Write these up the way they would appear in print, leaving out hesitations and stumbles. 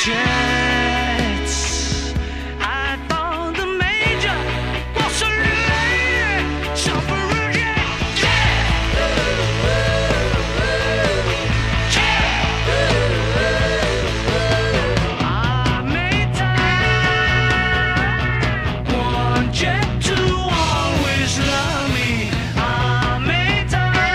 Jets. I thought the major was a lady, suffragette. I made time, one jet to always love me. I made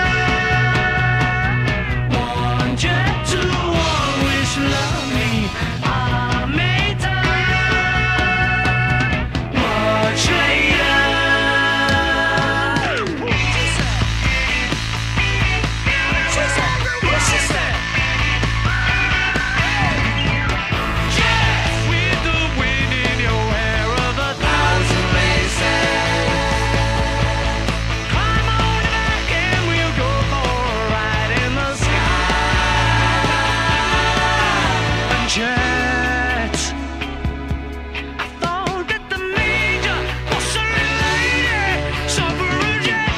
time, one jet to always love me. I made time, much later. With the wind in your hair of 1,000 races. Climb on back and we'll go for a ride in the sky. Jet. I thought that the major was a lady, suffragette.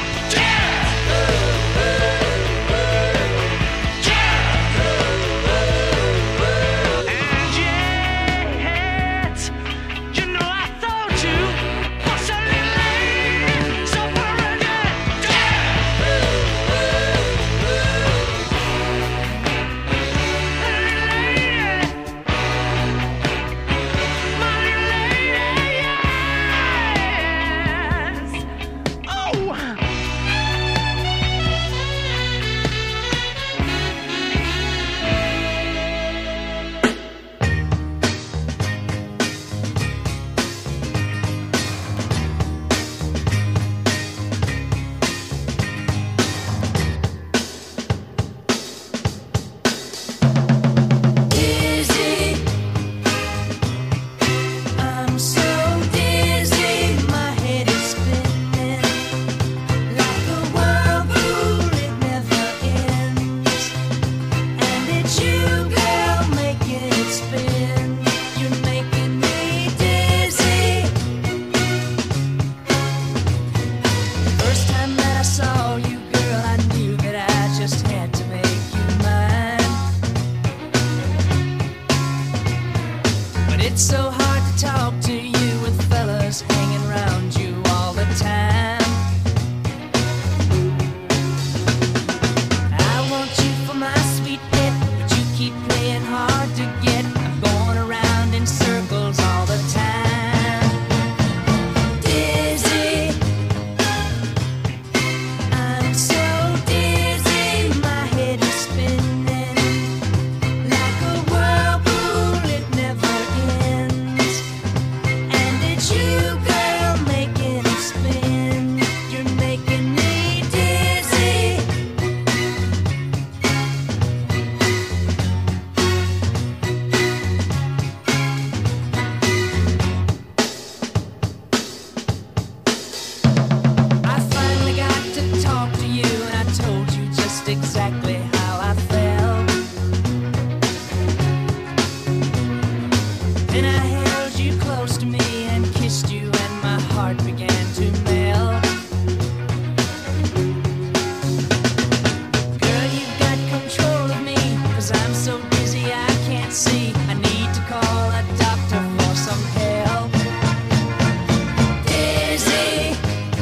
And yet, you know I thought you was a lady, suffragette. Dizzy, I'm so dizzy, my head is spinning like a whirlpool, it never ends. And it's you, girl, making it spin. You're making me dizzy. First time that I saw you, girl, I knew that I just had to make you mine. But it's so hard to talk to you with fellas hanging around you all the time. I want you for my sweet pet, but you keep playing hard to get. I'm going around in circles all the time. Dizzy, I'm so dizzy, my head is spinning like a whirlpool, it never ends. And it's you, girl, making it spin. You're making me dizzy. I finally got to talk to you, and I told you just exactly how I felt. Then I held you close to me and kissed you, and my heart began to melt. Girl, you've got control of me, 'cause I'm so dizzy I can't see. I need to call a doctor for some help. Dizzy,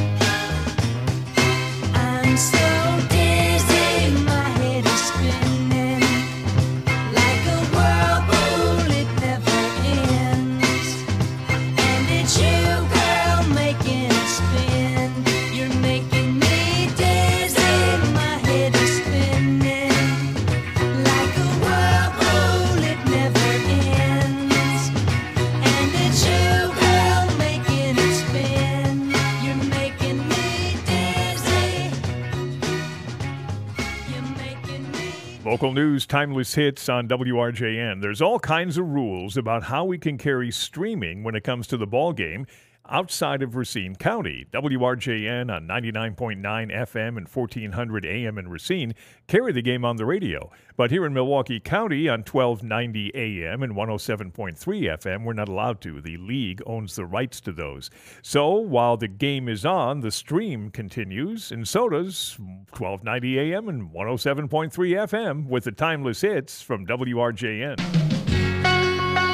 I'm so dizzy, my head is spinning like a whirlpool, it never ends. And it's you, girl, making it spin. You're making me dizzy, my head is spinning like a whirlpool, it never ends. And it's you, girl, making it spin. You're making me dizzy. You're making me. Local news, timeless hits on WRJN. There's all kinds of rules about how we can carry streaming when it comes to the ball game outside of Racine County. WRJN on 99.9 FM and 1400 AM in Racine carry the game on the radio. But here in Milwaukee County on 1290 AM and 107.3 FM, we're not allowed to. The league owns the rights to those. So while the game is on, the stream continues, and so does 1290 AM and 107.3 FM with the timeless hits from WRJN.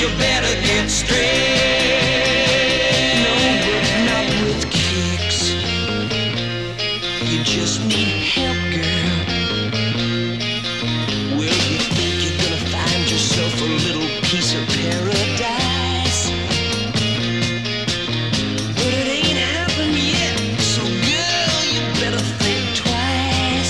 you better get straight. No, but not with kicks. You just need help, girl. Well, you think you're gonna find yourself a little piece of paradise, but it ain't happened yet. So, girl, you better think twice.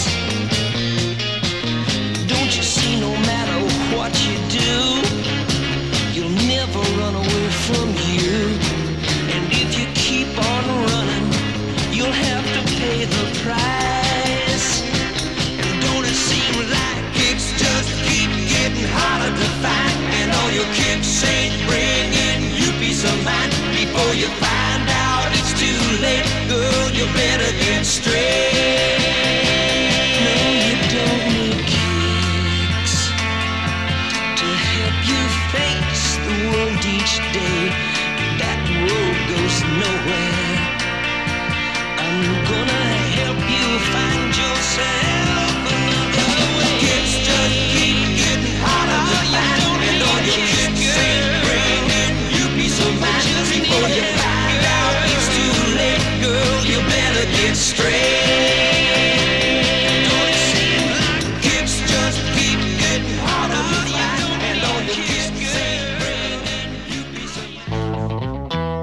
Don't you see, no matter what you do, you'll never run away from you. And if you keep on running, you'll have to pay the price. And don't it seem like kicks just keep getting harder to find? And all your kicks ain't bringing you peace of mind. Before you find out it's too late, girl, you better get straight. No, you don't need kicks to help you face the world each day. That road goes nowhere. I'm gonna help you find yourself another way. Kicks just keep getting harder to find, and all your kicks ain't bringing you peace of mind. Before you find out it's too late, girl, you better get straight. Don't it seem like kicks just keep getting harder to find, and all your kicks ain't bringing you peace of mind.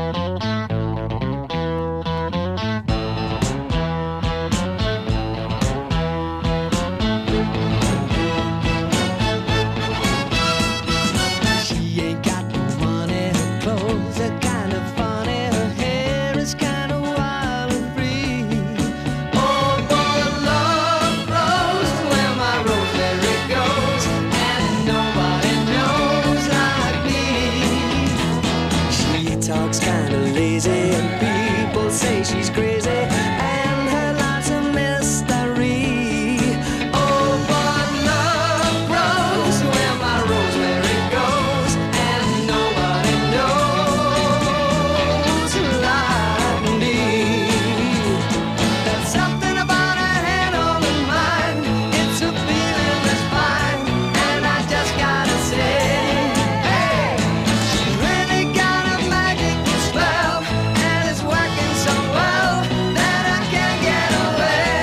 She ain't got no money, her clothes are kind of funny, her hair is kind of wild and free. Oh, boy, love grows where my rosemary goes, and nobody knows like me. She talks kind of lazy, and people say she's crazy, and her life's a mystery. Oh, but love grows where my rosemary goes, and nobody knows like me. There's something about her head on her mind. It's a feeling that's fine, and I just gotta say, hey, she's really got a magical spell, and it's working so well that I can't get away.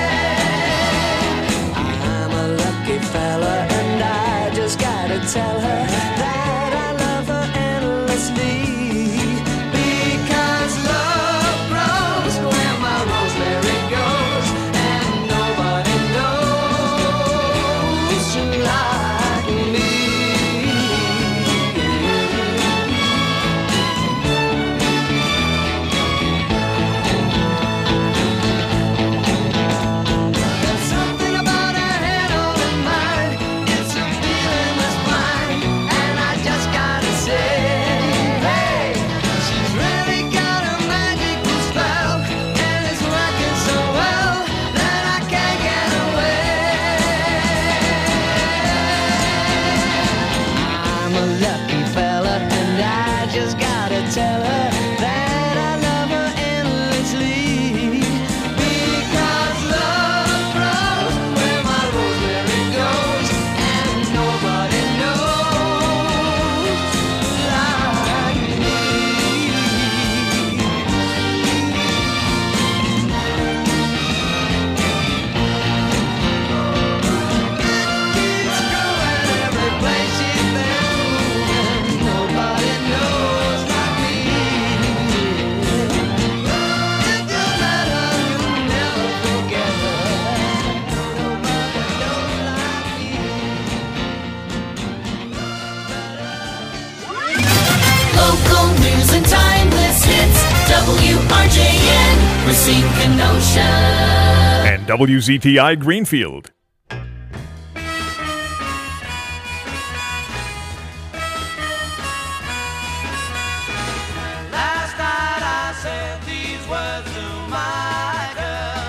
I'm a lucky fella, and I just gotta tell her that I love her endlessly. Because love grows where my rosemary goes, and nobody knows like me. There's something about her head on her mind. It's a feeling that's fine, and I just gotta say, hey, she's really got a magical spell, and it's working so well that I can't get away. I'm a lucky fella, and I just gotta tell her that I love her endlessly. Because love grows where my rosemary goes, and nobody knows like me. Keeps growing every place she's been moving. Nobody knows like me. If you met her, you'll never forget her. Nobody knows like me. Local news and timeless hits. WRJN, Racine, Kenosha. And WZTI Greenfield. Last night I said these words to my girl.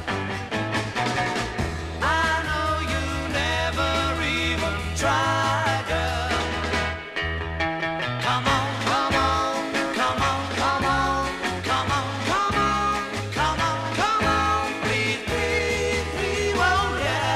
I know you never even tried, girl. Come on, come on, come on, come on, come on, come on, come on, come on. Please, please, please, won't ya?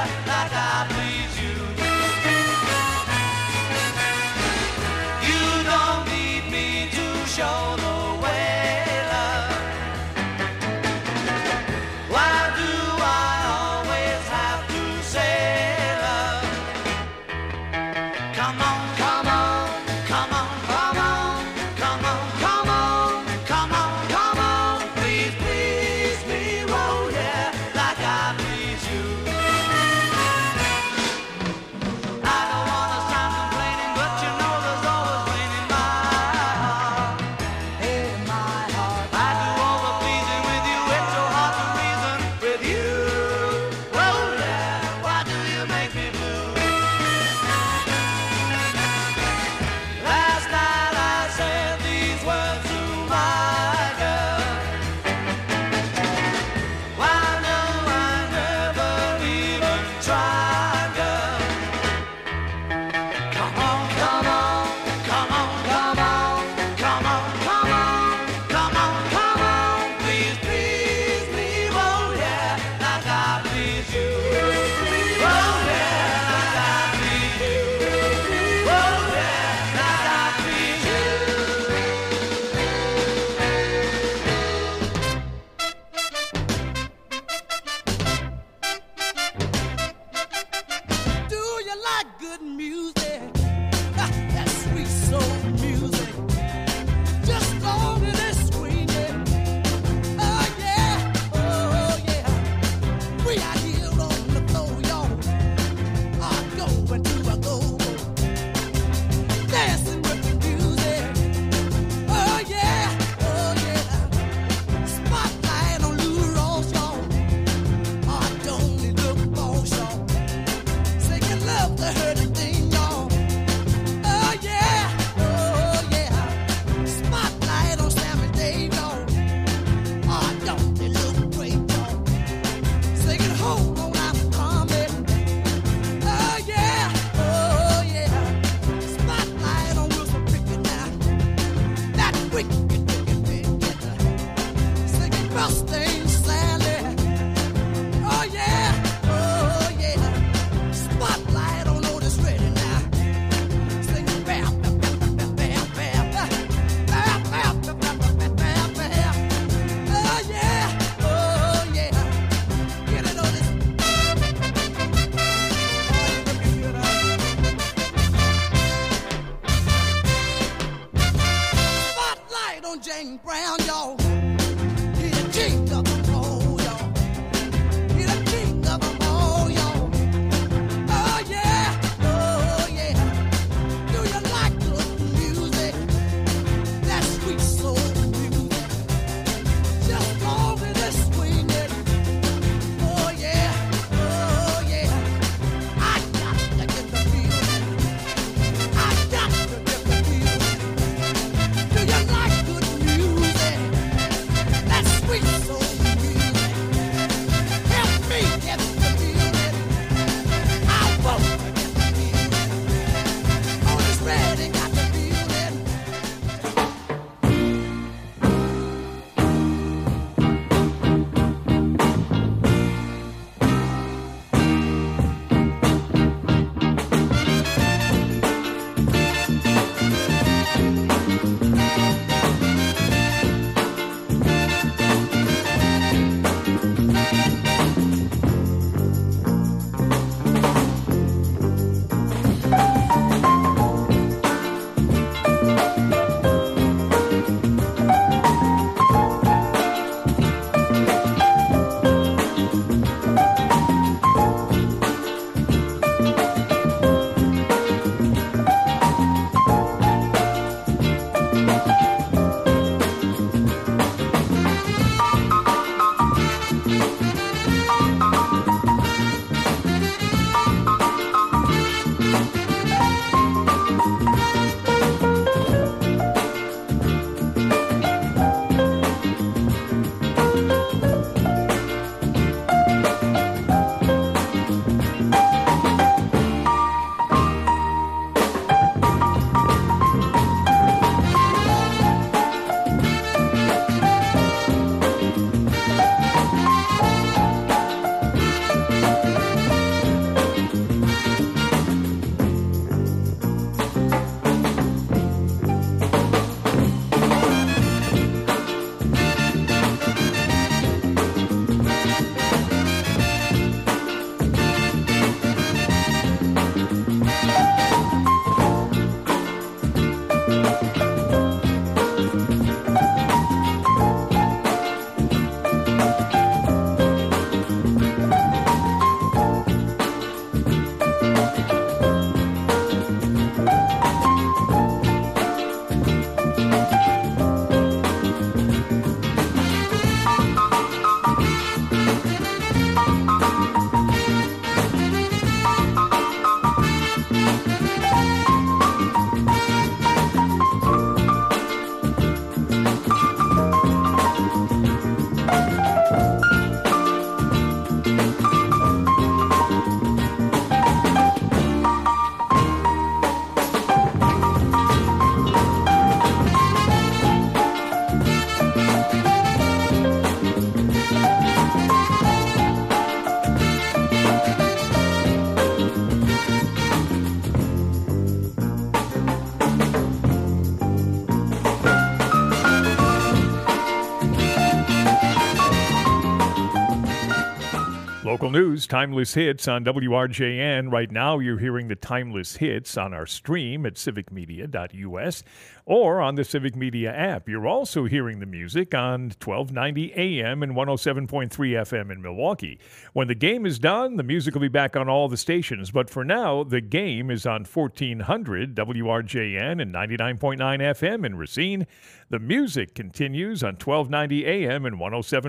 Local news, Timeless Hits on WRJN. Right now, you're hearing the Timeless Hits on our stream at civicmedia.us or on the Civic Media app. You're also hearing the music on 1290 AM and 107.3 FM in Milwaukee. When the game is done, the music will be back on all the stations. But for now, the game is on 1400 WRJN and 99.9 FM in Racine. The music continues on 1290 AM and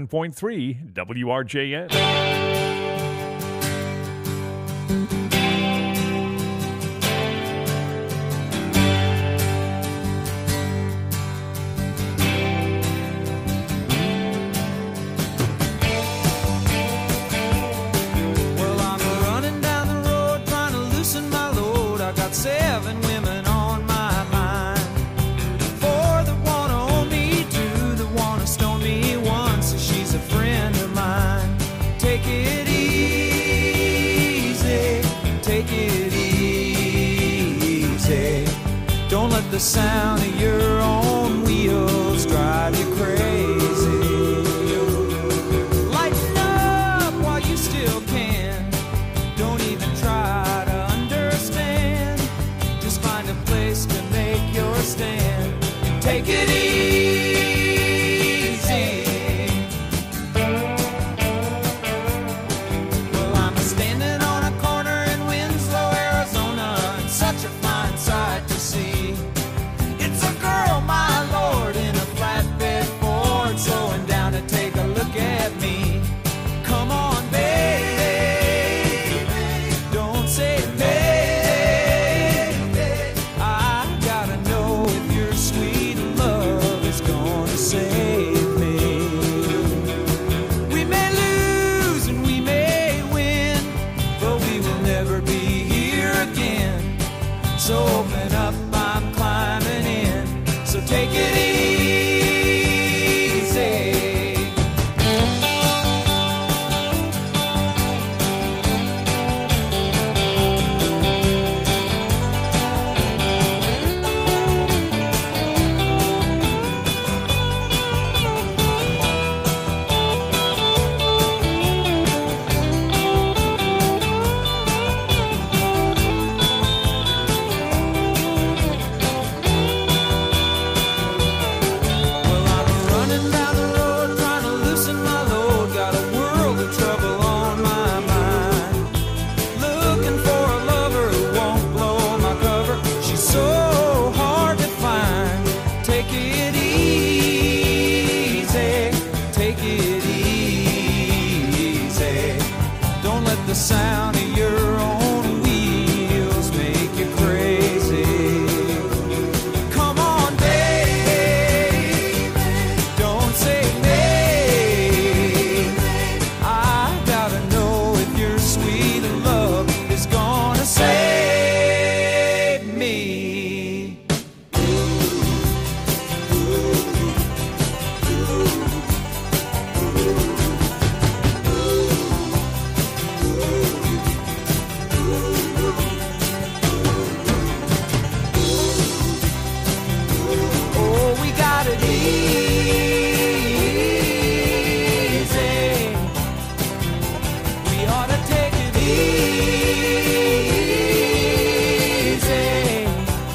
107.3 WRJN. Seven women on my mind. For the one on the sound of your own wheels drive you crazy. Lighten up while you still can. Don't even try to understand. Just find a place to make your stand and take it easy. Well, I'm standing on a corner in Winslow, Arizona, and such a fine sight to see. It's a girl, my lord, in a flatbed Ford, slowing down to take a look at me. Come on, baby, don't say baby. I gotta know if your sweet love is gonna save me. We may lose and we may win, but we will never be here again. So open up, I'm climbing in. So take it easy. Well, I'm running down the road trying to loosen my load. Got a world of trouble on my mind. Looking for a lover who won't blow my cover. She's so hard to find. Take it easy. Take it easy. Don't let the sound of your own wheels make you crazy. Come on, baby, don't say maybe. I gotta know if your sweet love is gonna save me. Oh, we got it easy. We ought to take it easy.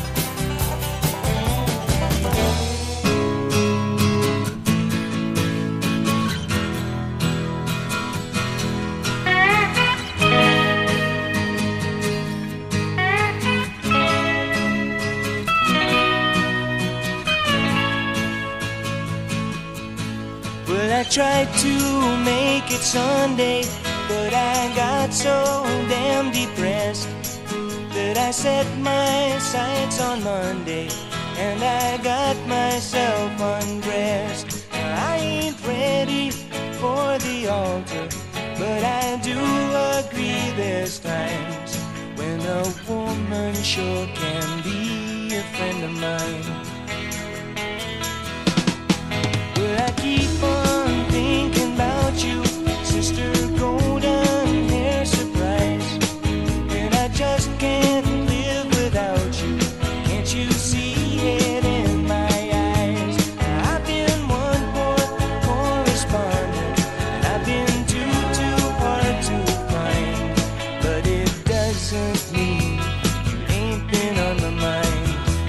Well, I tried to make it Sunday, but I got so damn depressed that I set my sights on Monday and I got myself undressed. I ain't ready for the altar, but I do agree there's times when a woman sure can be a friend of mine. Well, I keep on thinking about you, Sister Golden Hair Surprise, and I just can't live without you. Can't you see it in my eyes? I've been one poor correspondent, and I've been too hard to find, but it doesn't mean you ain't been on my mind.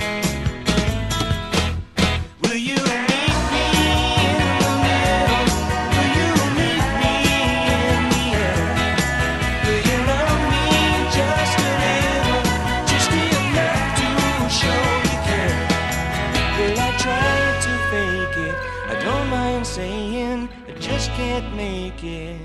Will you meet me in the middle? Will you meet me in the air? Will you love me just a little, just enough to show you care? Well, I tried to fake it, I don't mind saying I just can't make it.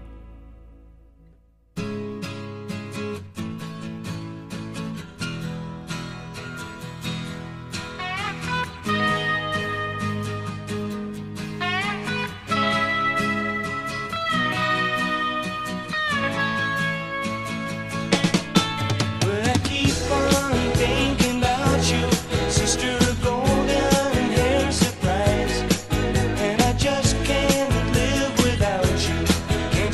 Well, I keep on thinking about you, Sister Golden Hair Surprise, and I just can't live without you.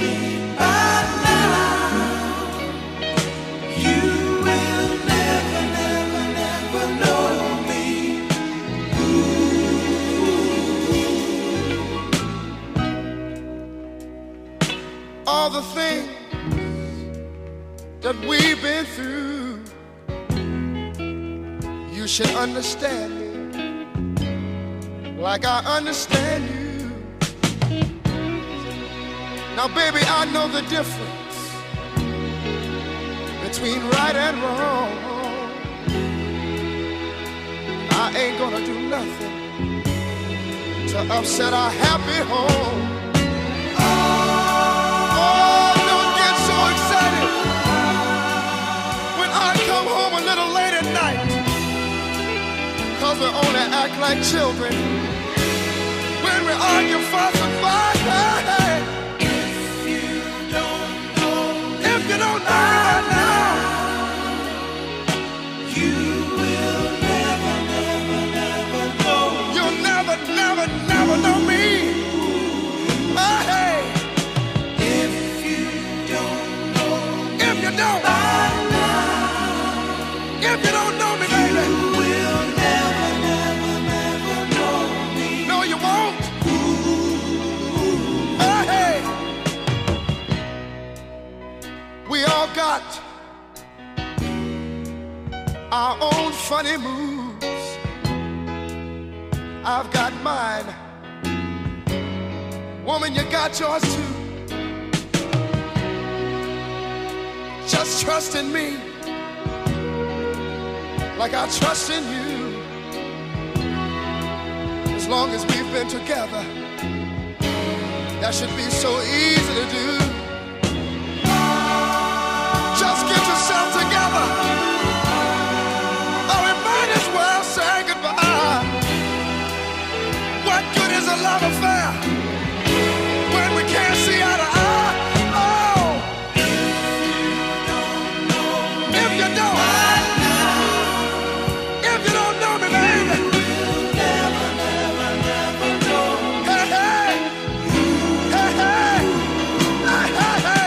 me by now, you will never, never, never know me. Ooh. All the things that we've been through, you should understand me like I understand you. Now, baby, I know the difference between right and wrong. I ain't gonna do nothing to upset our happy home. Oh, don't get so excited when I come home a little late at night, 'cause we only act like children when we argue, fuss, and fight. Hey, if you don't know me right now, you will never, never, never know. You'll never, never, never know me. Hey, if you don't know me right now, if you don't know me, baby, you will never, never, never know me. No, you won't. Hey, we all got our own funny moves. I've got mine. Woman, you got yours too. Just trust in me like I trust in you. As long as we've been together, that should be so easy to do. Just get yourself together, or we might as well say goodbye. What good is a love affair when we can't see eye to eye? Oh, if you don't know me, baby, you'll never, never, never know me. Hey, hey, hey, hey, hey, hey, hey.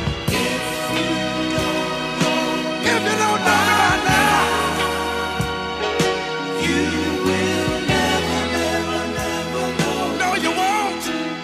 If you don't know me right now, you will never, never, never know. No, you won't.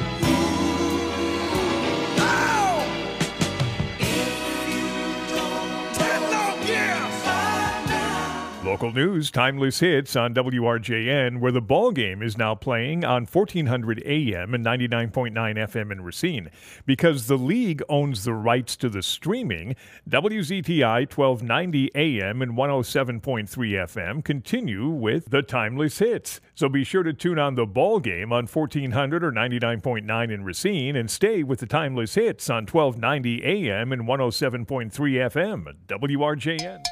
No. If you don't 10 long years. Local news, timeless hits on WRJN, where the ball game is now playing on 1400 AM and 99.9 FM in Racine. Because the league owns the rights to the streaming, WZTI 1290 AM and 107.3 FM continue with the timeless hits. So be sure to tune on the ball game on 1400 or 99.9 in Racine and stay with the timeless hits on 1290 AM and 107.3 FM. WRJN.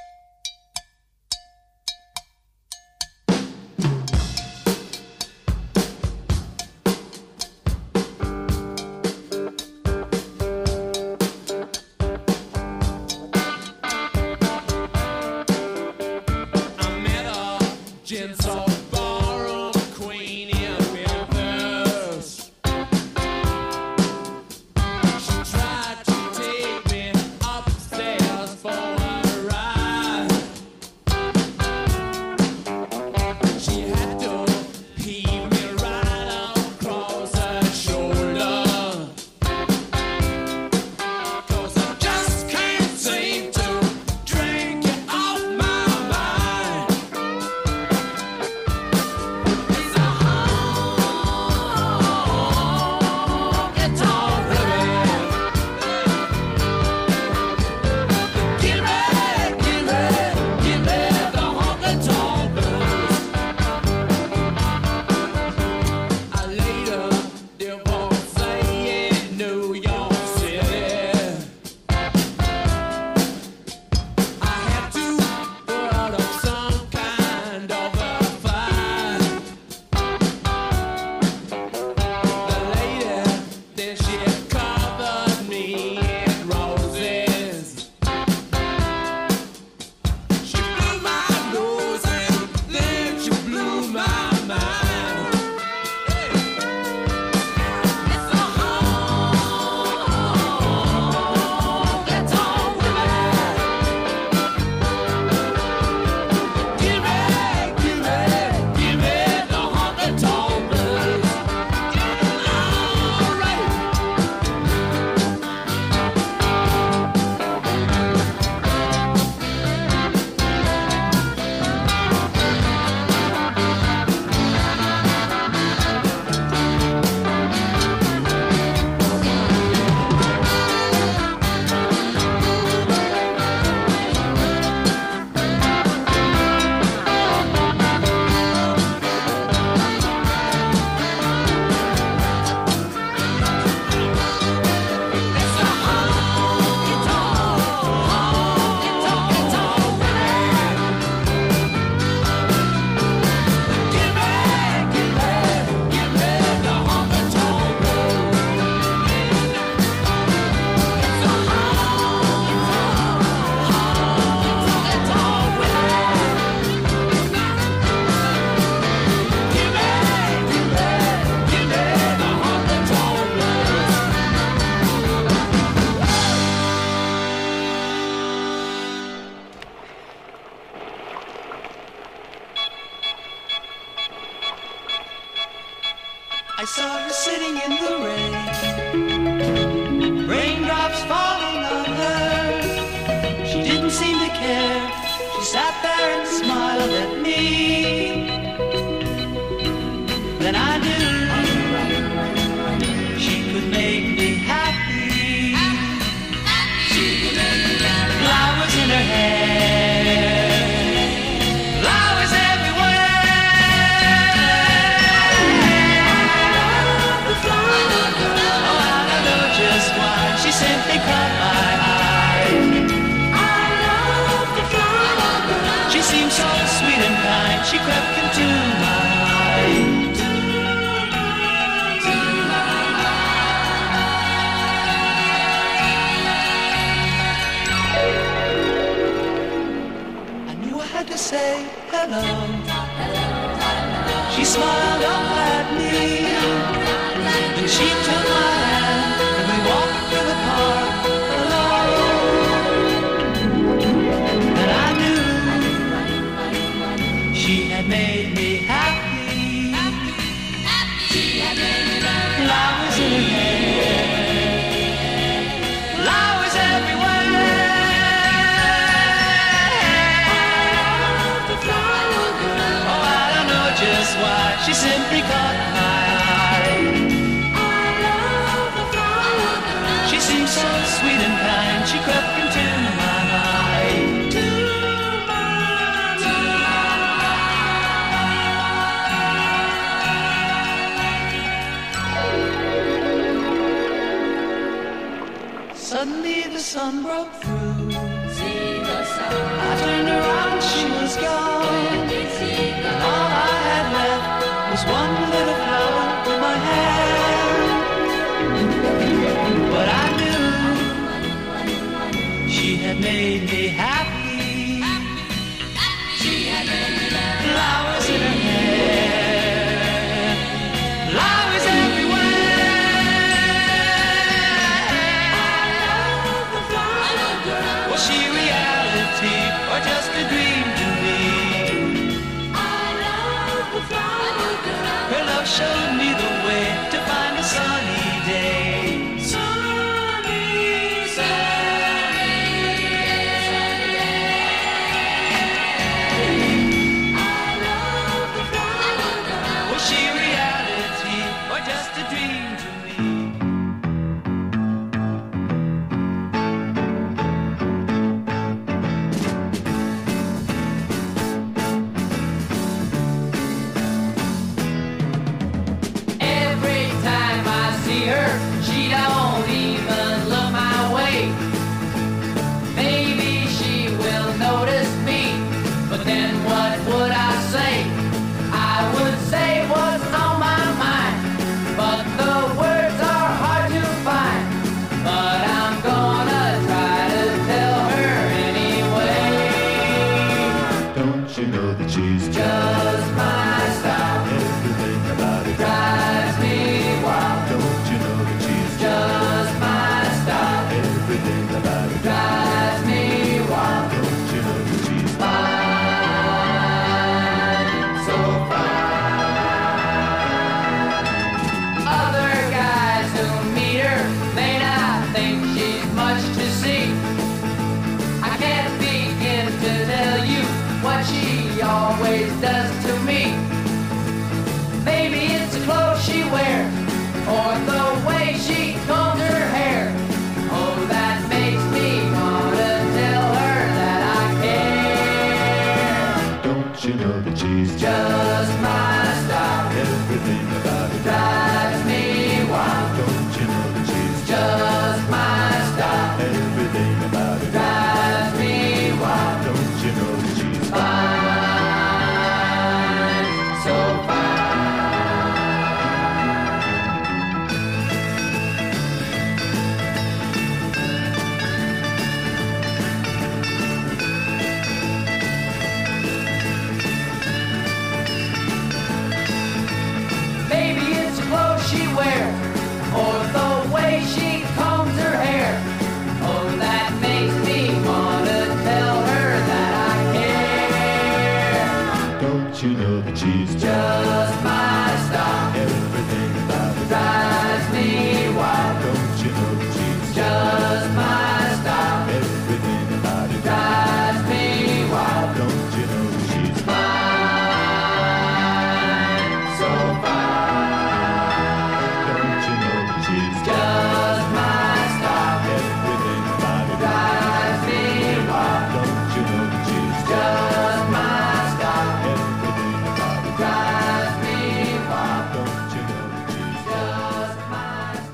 Tried to take me upstairs for a ride. just why she simply caught my eye. I love the flower girl. She seemed so sweet and kind. She crept into my mind. I knew I had to say hello. She smiled up at me, and she took my hand, and we walked through the park alone. And I knew she had made me happy. Flowers in her hair, flowers everywhere. Oh, I don't know just why she simply caught my eye. I love the flower girl. She seemed so sweet and kind. She crept into my mind. Suddenly the sun broke through. I turned around, she was gone. And all I had left was one little flower in my hand. But I knew she had made me happy. Flowers in her hair, flowers everywhere. Was she reality or just a dream to me? I love the flower girl. Her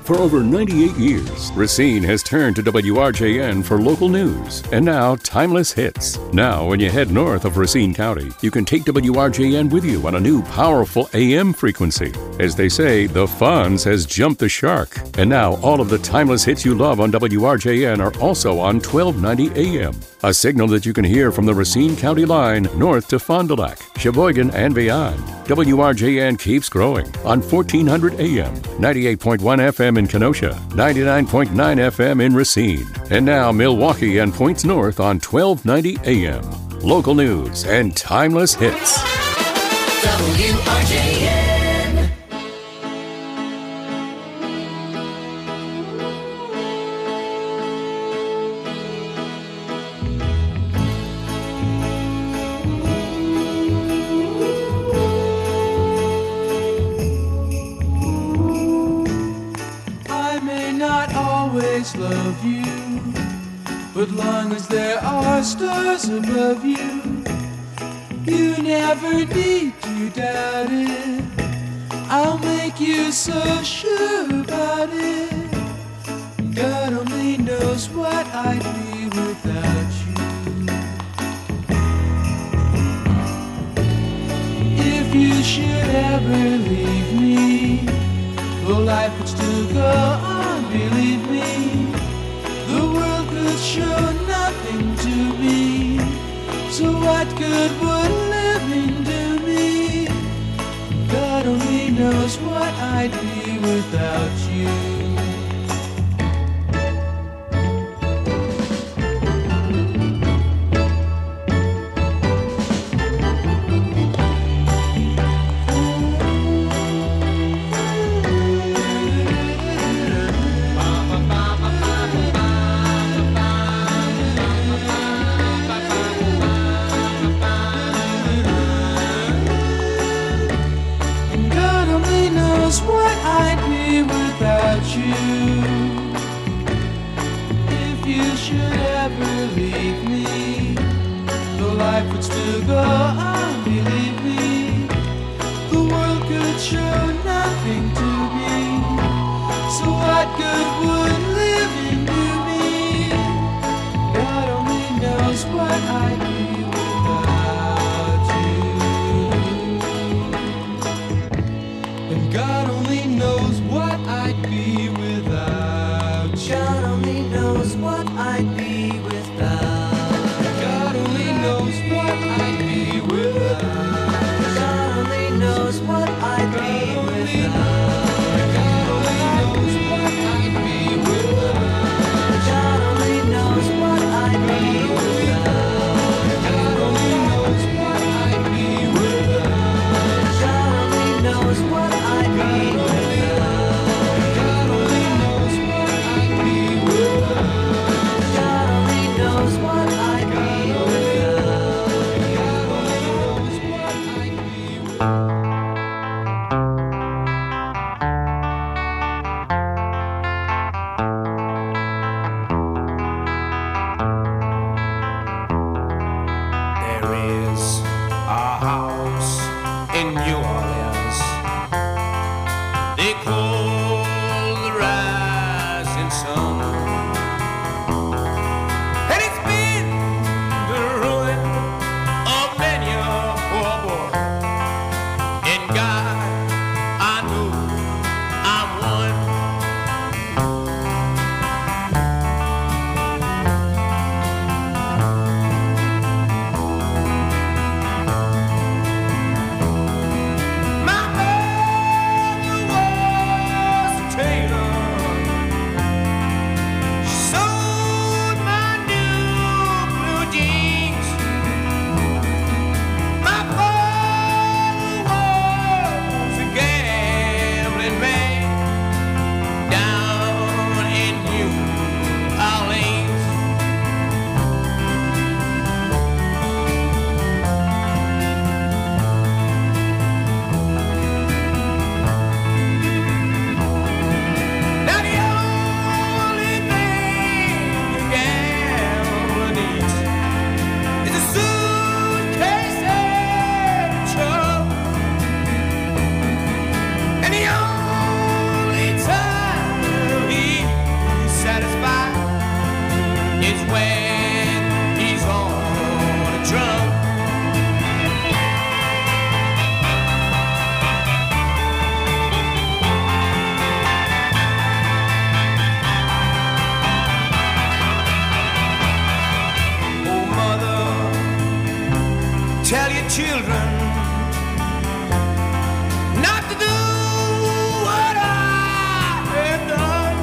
For over 98 years, Racine has turned to WRJN for local news and now timeless hits. Now, when you head north of Racine County, you can take WRJN with you on a new powerful AM frequency. As they say, the Fonz has jumped the shark. And now all of the timeless hits you love on WRJN are also on 1290 AM. A signal that you can hear from the Racine County line north to Fond du Lac, Sheboygan, and beyond. WRJN keeps growing on 1400 AM, 98.1 FM in Kenosha, 99.9 FM in Racine, and now Milwaukee and points north on 1290 AM. Local news and timeless hits. WRJN. Love you, but long as there are stars above you, you never need to doubt it. I'll make you so sure about it. God only knows what I'd be without you. If you should ever leave me, well, life would still go on, believe me. The world could show nothing to me, so what good would living do me? God only knows what I'd be without you. What I'd be without you. If you should ever leave me, though life would still go on, believe me. The world could show nothing to me, so what good would living do me? God only knows what I'd be without you. And God only knows what I'd be without you. God only knows what I'd be without. God only knows what I'd be without. God only knows what I'd be without. God only knows what I'd be without. God only knows what I'd be without. God only knows what I'd be without. God only knows what I'd be without. God only knows what I'd be without. God only knows what I'd be without. God only knows what I'd be without. There is a house in New Orleans they call the rising sun, and it's been the ruin of many a poor boy. And God, I know I'm one. My mother was a tailor, when he's on a drum. Oh, mother, tell your children not to do what I have done.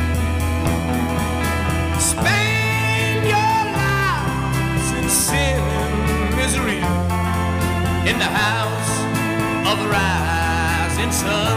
Spend your lives in sin and misery in the house of the rising sun.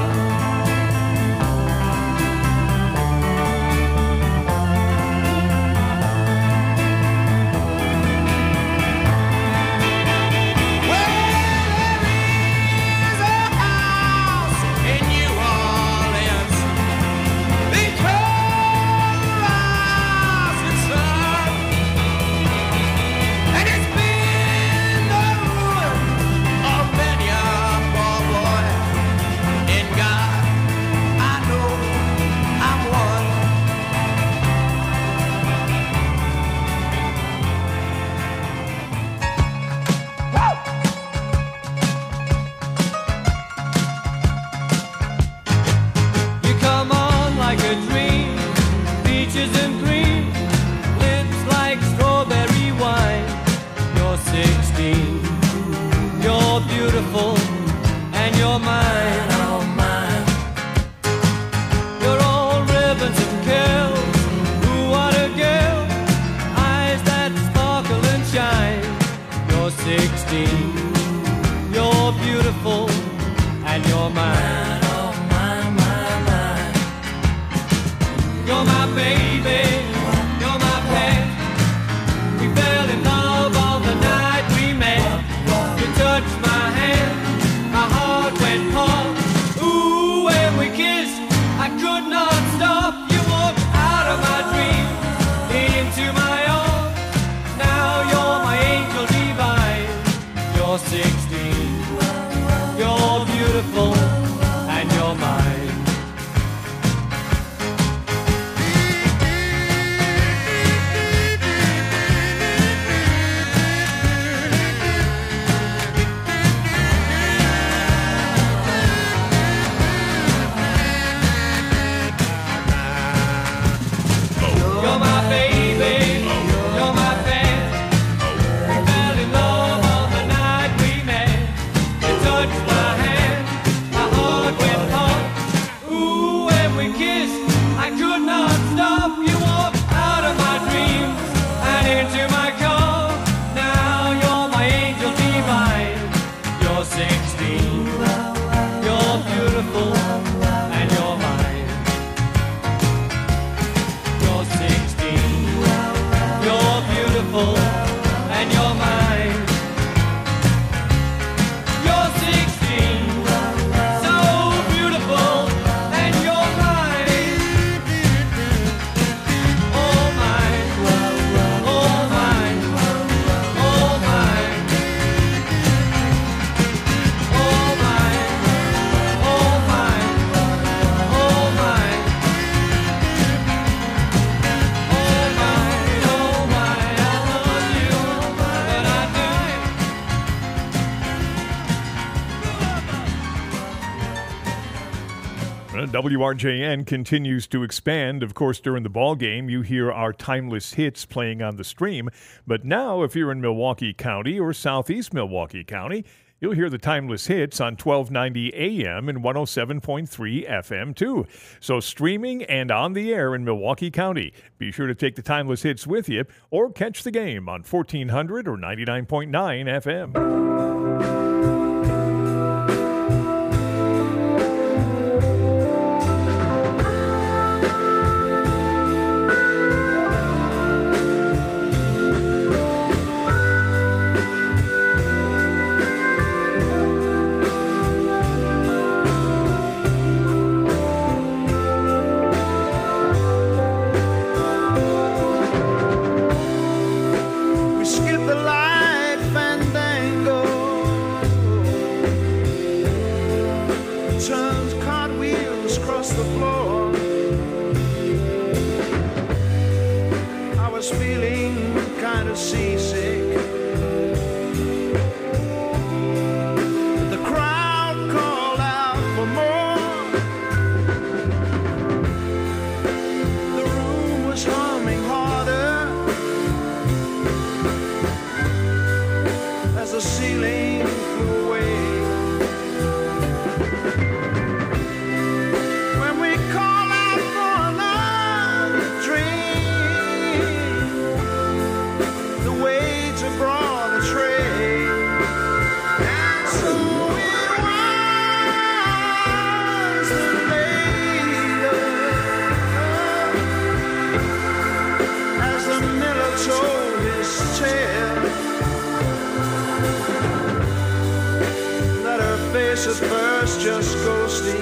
You come on like a dream, peaches and cream, lips like strawberry wine. You're 16, you're beautiful, and you're mine, oh mine. You're all ribbons and curls, ooh what a girl, eyes that sparkle and shine. You're 16, you're beautiful, and you're mine, oh mine, mine, mine. You're my baby, you're my pet. We fell in love on the night we met. You touched my hand, my heart went pump. Ooh, when we kissed, I could not stop. You walked out of my dreams, into my arms. Now you're my angel divine. You're 16, you're beautiful, and you're mine. You're my baby, you're my pet. We fell in love on the night we met. You touched my hand, my heart went pump. Ooh, when we kissed, I could not stop. You walked out of my dreams and into my car. Now you're my angel divine. You're 16, you're beautiful, and you're mine. You're 16, you're beautiful, and you're mine. You're 16, so beautiful, and you're mine. All mine, all mine, all mine. All mine, all mine, all mine. All mine, all mine, I love you, but I do. WRJN continues to expand. Of course, during the ball game, you hear our timeless hits playing on the stream. But now, if you're in Milwaukee County or southeast Milwaukee County, you'll hear the timeless hits on 1290 AM and 107.3 FM, too. So streaming and on the air in Milwaukee County. Be sure to take the timeless hits with you or catch the game on 1400 or 99.9 FM. We skip the light fandango, turns cartwheels across the floor. I was feeling little seasick. The crowd called out for more. The room was humming harder as the ceiling flew away. When we call out for another drink, the waiter brought a tray. And so it was that later, as the miller told his tale, that her face at first just ghostly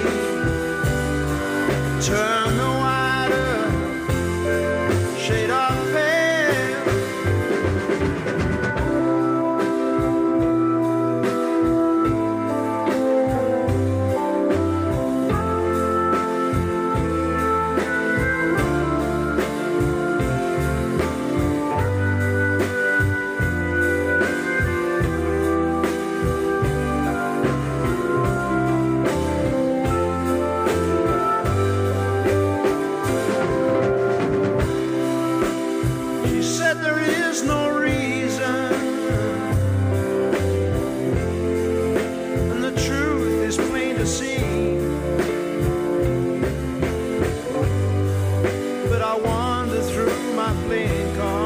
turned a wider shade of pale. She said there is no reason, and the truth is plain to see. But I wander through my playing cards